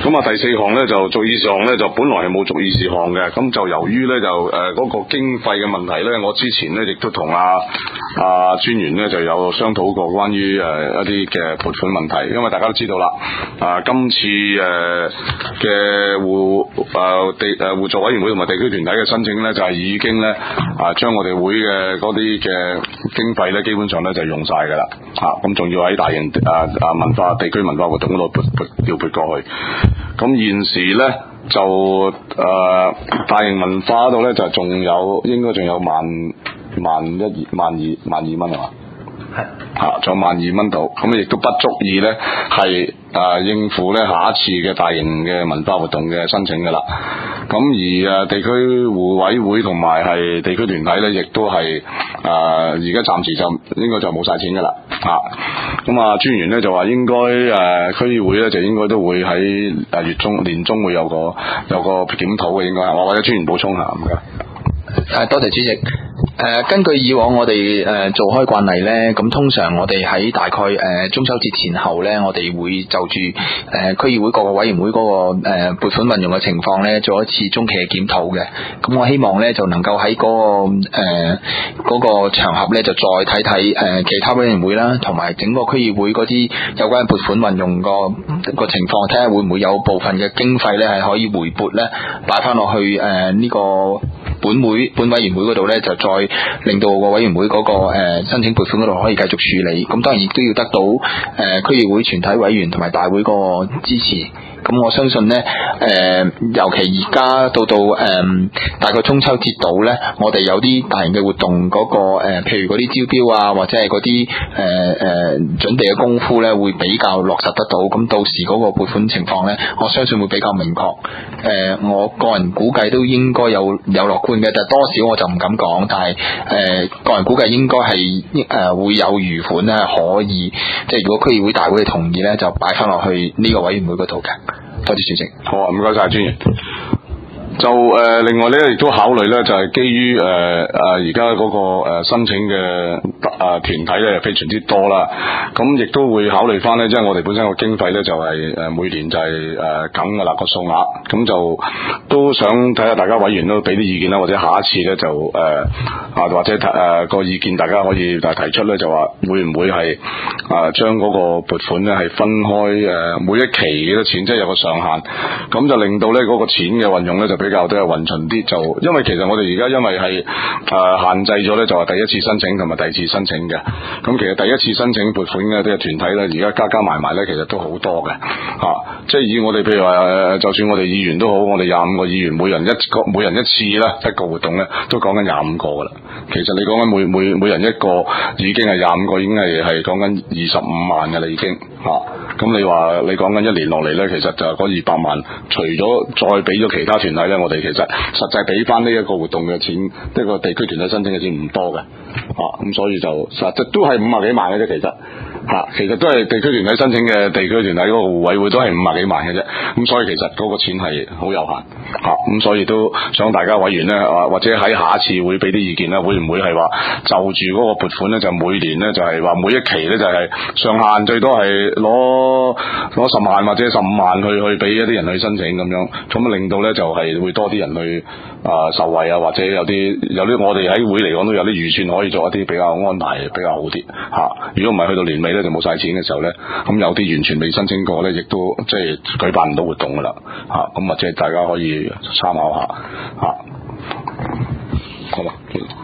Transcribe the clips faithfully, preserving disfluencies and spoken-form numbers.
咁啊第四項咧就續議事項咧就本來係冇續議事項嘅，咁就由於咧就誒嗰、呃那個經費嘅問題咧，我之前咧亦都同阿阿專員咧就有商討過關於誒、呃、一啲嘅撥款問題，因為大家都知道啦，啊、呃、今次誒嘅互誒地誒互助委員會同埋地區團體嘅申請咧，就係、是、已經咧啊將我哋會嘅嗰啲嘅經費咧，基本上咧就用晒㗎啦，啊咁仲要喺大型啊啊文化地區文化活動嗰度撥撥調撥過去。咁現時咧就誒、呃、大型文化嗰度咧就仲有應該仲有萬萬一萬二萬二蚊係嘛？係嚇，仲有萬二蚊度，咁亦都不足以咧係誒應付咧下一次嘅大型嘅文化活動嘅申請㗎啦。咁而誒地區互委會同埋係地區團體咧，亦都係誒而家暫時就應該就冇晒錢㗎啦。嚇，咁啊專員咧就話應該誒區議會咧就應該都會喺誒月中年中會有個有個檢討嘅，應該係嘛？或者專員補充下唔該。 誒，多謝主席。誒、呃，根據以往我哋誒、呃、做開慣例咧，咁通常我哋喺大概誒、呃、中秋節前後咧，我哋會就住誒區議會各個委員會嗰、那個誒撥、呃、款運用嘅情況咧，做一次中期嘅檢討嘅。咁我希望咧就能夠喺嗰個誒嗰、呃那個場合咧，就再睇睇誒其他委員會啦，同埋整個區議會嗰啲有關撥款運用個個情況，睇下會唔會有部分嘅經費咧係可以回撥咧，擺翻落去誒呢、呃這個本會本委員會嗰度咧，就再令到個委員會嗰、那個誒、呃、申請撥款嗰度可以繼續處理。咁當然亦都要得到誒、呃、區議會全體委員同埋大會嗰個支持。咁我相信呢，誒、呃，尤其而家到到誒、呃、大概中秋節度呢，我哋有啲大型嘅活動嗰、那個誒、呃，譬如嗰啲招標啊，或者係嗰啲誒誒準備嘅功夫呢，會比較落實得到。咁到時嗰個撥款情況呢，我相信會比較明確。誒、呃，我個人估計都應該有有樂觀嘅，但係多少我就唔敢講。但係誒、呃，個人估計應該係誒會有餘款呢，可以即係如果區議會大會嘅同意呢，就擺翻落去呢個委員會嗰度嘅。多謝主席。 好啊，唔該晒專員。就誒、呃，另外咧，亦都考慮咧，就係、是、基於誒誒而家嗰個誒、呃、申請嘅誒團體咧，非常之多啦。咁亦都會考慮翻咧，即係我哋本身個經費咧，就係、是、誒每年就係誒梗噶啦個數額。咁就都想睇下大家委員都俾啲意見啦，或者下一次咧就誒啊、呃、或者誒個、呃、意見大家可以誒提出咧，就話會唔會係啊將嗰個撥款咧係分開誒、呃、每一期幾多錢，即係有個上限，咁就令到咧嗰個錢嘅運用咧就比較都係勻循啲，就因為其實我哋而家因為係誒、呃、限制咗咧，就話第一次申請同埋第二次申請嘅。咁其實第一次申請撥款嘅啲團體咧，而家加加埋埋咧，其實都好多嘅嚇、啊。即係以我哋譬如話誒，就算我哋議員都好，我哋廿五個議員，每人一個每人一次啦，一個活動咧，都講緊廿五個噶啦。其實你講緊每每每人一個，已經係廿五個，已經係係講緊二十五萬嘅啦，已經嚇。咁、啊、你話你講緊一年落嚟咧，其實就係嗰二百萬，除咗再俾咗其他團體咧，我哋其實實際俾翻呢一個活動嘅錢，呢個地區團體申請嘅錢唔多嘅，啊，咁所以就實質都係五十幾萬嘅啫，其實嚇、啊，其實都係地區團體申請嘅地區團體嗰個互委會都係五十幾萬嘅啫，咁所以其實嗰個錢係好有限，嚇、啊，咁所以都想大家委員咧，啊，或者喺下一次會俾啲意見啦，會唔會係話就住嗰個撥款咧，就每年咧就係、是、話每一期咧就係、是、上限最多係攞攞十萬或者十五萬去去俾一啲人去申請咁樣，咁令到咧就係、是、會多啲人去啊、呃、受惠啊，或者有啲有啲我哋喺會嚟講都有啲預算可以做一啲比較安排比較好啲嚇、啊。如果唔係去到年尾咧就冇晒錢嘅時候咧，咁有啲完全未申請過咧，亦都即係舉辦唔到活動噶啦嚇。咁、啊、或者大家可以參考下嚇、啊。好嘛？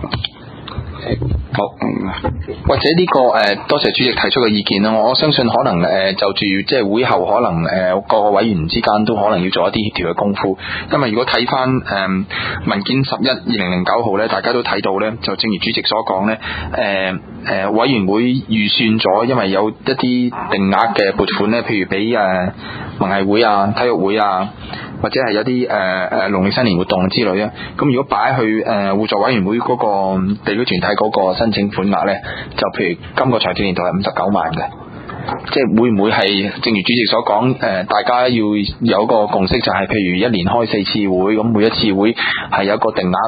好，嗯， 或者呢、這個誒、呃，多謝主席提出嘅意見啦。我相信可能誒、呃，就住即係會後可能誒、呃，各個委員之間都可能要做一啲協調嘅功夫。因為如果睇翻誒文件十一二零零九號咧，大家都睇到咧，就正如主席所講咧，誒、呃、誒、呃、委員會預算咗，因為有一啲定額嘅撥款咧，譬如俾誒文藝會啊、體育會啊。或者係有啲誒誒農曆新年活動之類啊，咁如果擺去誒、呃、互助委員會嗰個地區團體嗰個申請款額咧，就譬如今個財政年度係五十九萬嘅，即係會唔會係正如主席所講誒、呃，大家要有一個共識，就係譬如一年開四次會，咁每一次會係有一個定額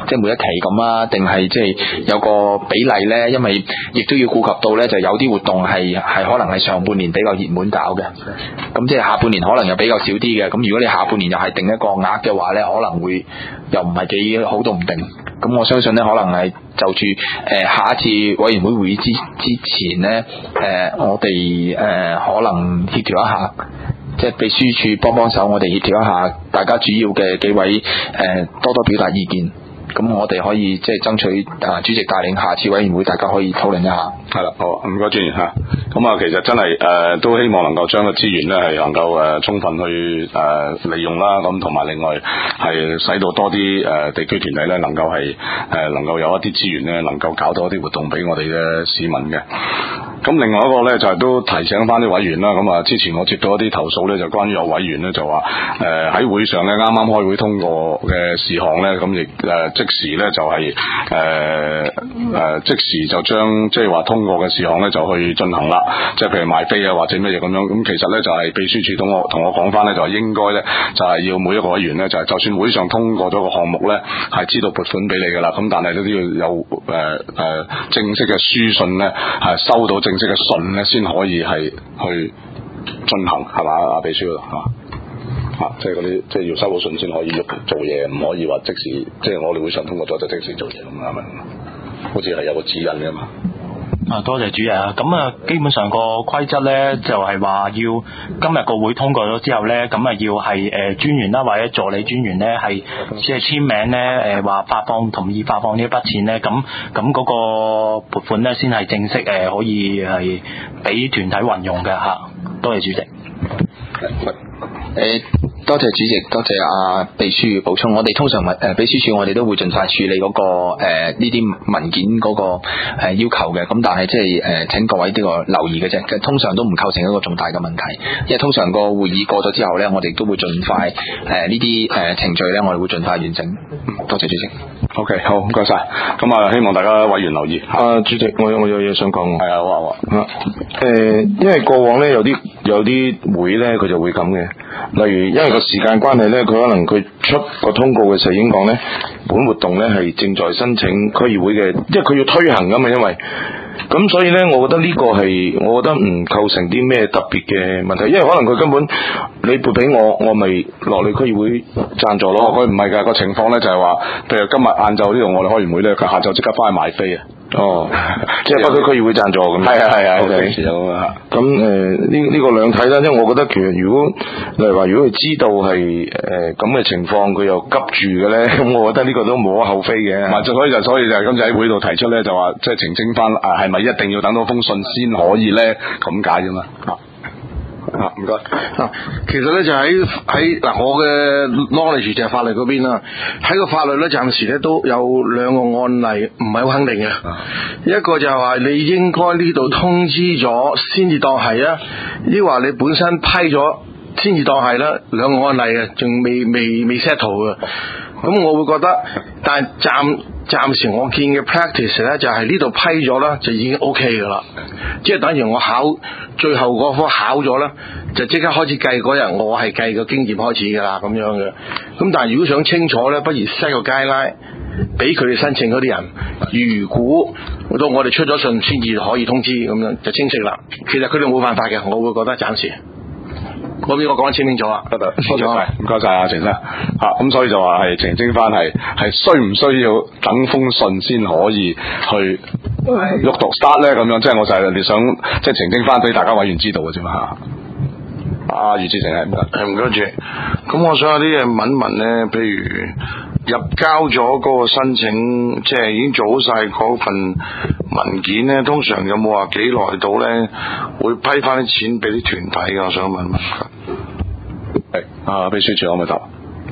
即係每一期咁啊，定係即係有個比例咧？因為亦都要顧及到咧，就有啲活動係係可能係上半年比較熱門搞嘅，咁即係下半年可能又比較少啲嘅。咁如果你下半年又係定一個額嘅話咧，可能會又唔係幾好都唔定。咁我相信咧，可能係就住誒、呃、下一次委員會會議之之前咧，誒、呃、我哋誒、呃、可能協調一下，即係秘書處幫幫手，我哋協調一下大家主要嘅幾位誒、呃、多多表達意見。咁我哋可以即係爭取啊主席帶領下次委員會，大家可以討論一下。 係啦，好，唔該專員嚇。咁啊，其實真係誒、呃、都希望能夠將個資源咧係能夠誒、呃、充分去誒、呃、利用啦。咁同埋另外係使到多啲誒、呃、地區團體咧能夠係誒、呃、能夠有一啲資源咧能夠搞到一啲活動俾我哋嘅市民嘅。咁另外一個咧就係、是、都提醒翻啲委員啦。咁啊，之前我接到一啲投訴咧，就關於有委員咧就話誒喺會上咧啱啱開會通過嘅事項咧，咁亦誒即時咧就係誒誒即時就將即係話通過嘅事項咧就去進行啦。即係譬如賣飛啊或者乜嘢咁樣。咁其實咧就係秘書處同我同我講翻咧，就係應該咧就係要每一個委員咧就係就算會上通過咗個項目咧係知道撥款俾你噶啦。咁但係都要有誒誒、呃、正式嘅書信咧係收到正式嘅信咧，先可以係去進行，係嘛？阿秘書啊，啊，即係嗰啲，即係要收到信先可以喐做嘢，唔可以話即時，即係我哋會上通過咗就即時做嘢咁係咪？好似係有個指引嘅嘛。 啊，多謝主席啊！咁啊，基本上個規則咧就係話要今日個會通過咗之後咧，咁啊要係誒專員啦或者助理專員咧係即係簽名咧誒話發放同意發放呢一筆錢咧，咁咁嗰個撥款咧先係正式誒可以係俾團體運用嘅嚇。多謝主席。 誒，多謝主席，多謝阿秘書補充。我哋通常誒、呃、秘書處我哋都會盡快處理嗰、那個誒呢啲文件嗰、那個誒、呃、要求嘅。咁但係即係誒請各位呢個留意嘅啫。通常都唔構成一個重大嘅問題，因為通常個會議過咗之後咧，我哋都會盡快誒呢啲誒程序咧，我哋會盡快完成。多謝主席。 OK， 好，唔該晒。咁啊，希望大家委員留意。 啊，主席，我我有嘢想講。 係啊，好啊，好啊。 誒、呃，因為過往咧有啲有啲會咧，佢就會咁嘅。例如，因為個時間關係咧，佢可能佢出個通告嘅時候已經講咧，本活動咧係正在申請區議會嘅，即係佢要推行噶嘛，因為咁所以咧，我覺得呢個係，我覺得唔構成啲咩特別嘅問題，因為可能佢根本你撥俾我，我咪落嚟區議會贊助咯。 佢唔係㗎，個情況咧就係話，譬如今日晏晝呢度我哋開完會咧，佢下晝即刻翻去買飛啊。 哦，即係北區區議會贊助咁。 係啊係啊， OK 有啊。 咁誒呢呢個兩睇啦，因為我覺得其實如果例如話，如果佢知道係誒咁嘅情況，佢又急住嘅咧，咁我覺得呢個都無可厚非嘅。 唔係，所以就所以就係今次喺會度提出咧，就話即係澄清翻啊，係咪一定要等到封信先可以咧？咁解啫嘛。啊，唔該。 嗱，其實咧就喺喺嗱，我嘅 knowledge 就係法律嗰邊啦。喺個法律咧，暫時咧都有兩個案例唔係好肯定嘅。啊、一個就係話你應該呢度通知咗先至當係啊，抑或你本身批咗先至當係啦。兩個案例嘅，仲未未未 settle 嘅。咁我會覺得，但係暫暫時我見嘅 practice 咧，就係呢度批咗啦，就已經 OK 噶啦。即係等於我考最後嗰科考咗啦，就即刻開始計嗰日，我係計個經驗開始噶啦咁樣嘅。咁但係如果想清楚咧，不如 set 個 guideline俾佢哋申請嗰啲人，如果到我哋出咗信先至可以通知，咁樣就清晰啦。其實佢哋冇辦法嘅，我會覺得暫時。嗰邊我講得清清楚啦，得得， 多謝晒，唔該晒阿程生嚇，咁、啊、所以就話係澄清翻係係需唔需要等封信先可以去喐讀 start 咧咁樣，即係我就係你想即係澄清翻俾大家委員知道嘅啫嘛嚇。阿余志成係唔該， 係唔該住。咁我想有啲嘢問一問咧，譬如入交咗嗰個申請，即係已經做好晒嗰份文件咧，通常有冇話幾耐到咧會批翻啲錢俾啲團體嘅？我想問問。 係啊，秘書處可唔可以答？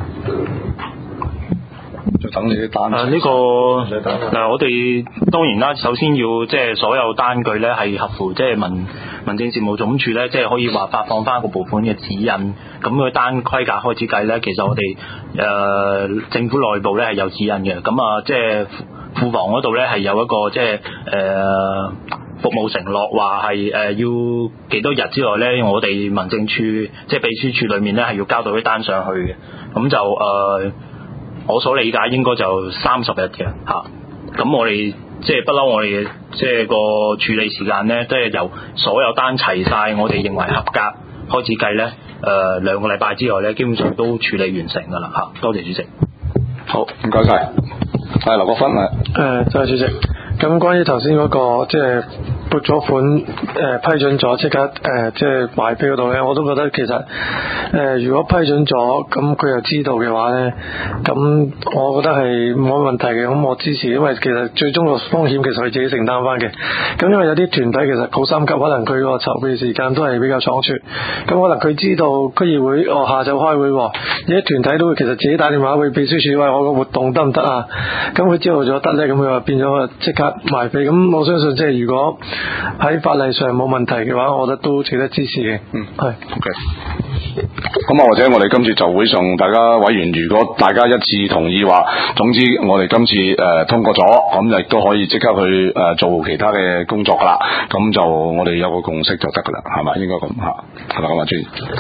就等你啲單。 啊，呢、這個嗱，我哋當然啦，首先要即係所有單據咧係合乎即係民民政事務總署咧，即係可以話發放翻個撥款嘅指引。咁佢單規格開始計咧，其實我哋誒、呃、政府內部咧係有指引嘅。咁啊，即係庫房嗰度咧係有一個即係誒。呃服務承諾話係誒要幾多日之內咧，我哋民政處即係秘書處裏面咧係要交到啲單上去嘅，咁就誒、呃、 我所理解應該就三十日嘅嚇。咁我哋即係不嬲，我哋即係個處理時間咧，都係由所有單齊晒，我哋認為合格開始計咧，誒、呃、兩個禮拜之內咧，基本上都處理完成㗎啦嚇。多謝主席。 好，唔該晒。係劉國勳啊。 誒，多謝主席。咁關於頭先嗰個即係撥咗款誒、呃、批准咗即刻誒、呃、即係賣飛嗰度咧，我都覺得其實誒、呃、如果批准咗，咁佢又知道嘅話咧，咁我覺得係冇乜問題嘅。咁我支持，因為其實最終個風險其實佢自己承擔翻嘅。咁因為有啲團體其實好心急，可能佢個籌備時間都係比較倉促，咁可能佢知道區議會哦下晝開會，有啲團體都會其實自己打電話去秘書處，喂，我個活動得唔得啊？咁佢知道咗得咧，咁佢話變咗即刻賣飛。咁我相信即係如果喺法例上冇問題嘅話，我覺得都值得支持嘅。 嗯， 係。 OK。咁啊，或者我哋今次就會上大家委員，如果大家一致同意話，總之我哋今次誒、呃、通過咗，咁亦都可以即刻去誒、呃、做其他嘅工作噶啦。咁就我哋有個共識就得噶啦，係咪？應該咁嚇，係咪咁啊？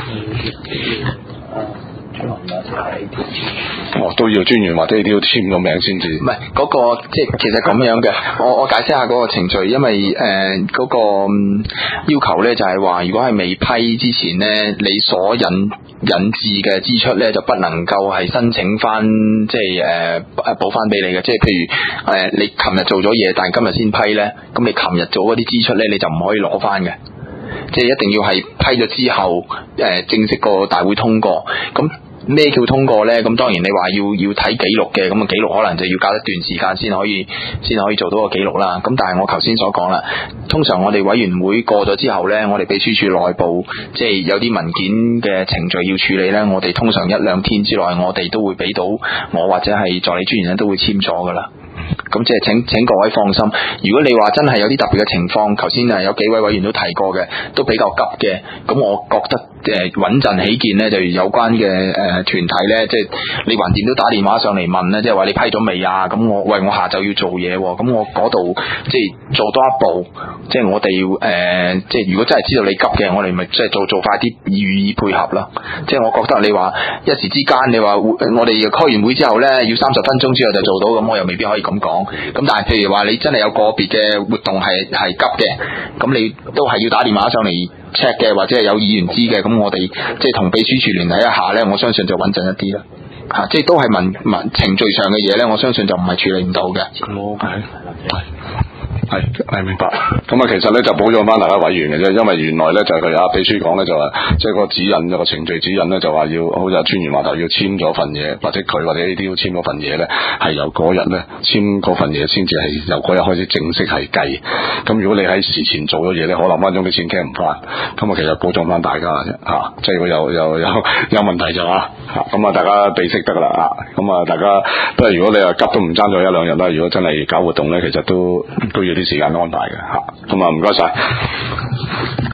專哦，都要專員或者你都要簽個名先至。 唔係嗰個即係其實咁樣嘅，我我解釋下嗰個程序，因為誒嗰、呃嗰個要求咧就係話，如果係未批之前咧，你所引引致嘅支出咧就不能夠係申請翻，即係誒誒補翻俾你嘅。即係譬如誒、呃、你琴日做咗嘢，但係今日先批咧，咁你琴日做嗰啲支出咧，你就唔可以攞翻嘅。即係一定要係批咗之後，誒、呃、正式個大會通過。咁咩叫通過呢？咁當然你話要要睇記錄嘅，咁啊記錄可能就要隔一段時間先可以先可以做到個記錄啦。咁但係我頭先所講啦，通常我哋委員會過咗之後呢，我哋秘書處內部即係有啲文件嘅程序要處理呢，我哋通常一兩天之內，我哋都會俾到我或者係助理專員咧都會簽咗噶啦。咁即係請請各位放心，如果你話真係有啲特別嘅情況，頭先啊有幾位委員都提過嘅，都比較急嘅，咁我覺得誒穩陣起見呢，就有關嘅誒、呃、團體呢，即係你橫掂都打電話上嚟問呢，即係話你批咗未啊？咁我喂我下晝要做嘢，咁我嗰度即係做多一步，即係我哋誒、呃、即係如果真係知道你急嘅，我哋咪即係做做快啲予以配合啦。即係我覺得你話一時之間，你話我哋開完會之後呢，要三十分鐘之後就做到，咁我又未必可以咁講。咁但係譬如話你真係有個別嘅活動係係急嘅，咁你都係要打電話上嚟 check 嘅，或者係有議員知嘅，咁我哋即係同秘書處聯繫一下呢，我相信就穩陣一啲啦。吓、啊，即係都係文文程序上嘅嘢呢，我相信就唔係處理唔到嘅。 O K，係係明白。咁啊，其實咧就保障翻大家委員嘅啫，因為原來咧就係佢阿秘書講咧就話，即係個指引有個程序指引咧就話要，好似阿專員話頭要簽咗份嘢，或者佢或者 A D 要簽嗰份嘢咧，係由嗰日咧簽嗰份嘢先至係由嗰日開始正式係計。咁如果你喺事前做咗嘢咧，可能分鐘啲錢傾唔翻。咁啊，其實保障翻大家嘅啫嚇，即係如果有有有有問題就啊嚇，咁啊大家備識得噶啦啊，咁啊大家不過如果你話急都唔爭咗一兩日啦，如果真係搞活動咧，其實都都要啲時間安排嘅嚇，咁啊唔該晒。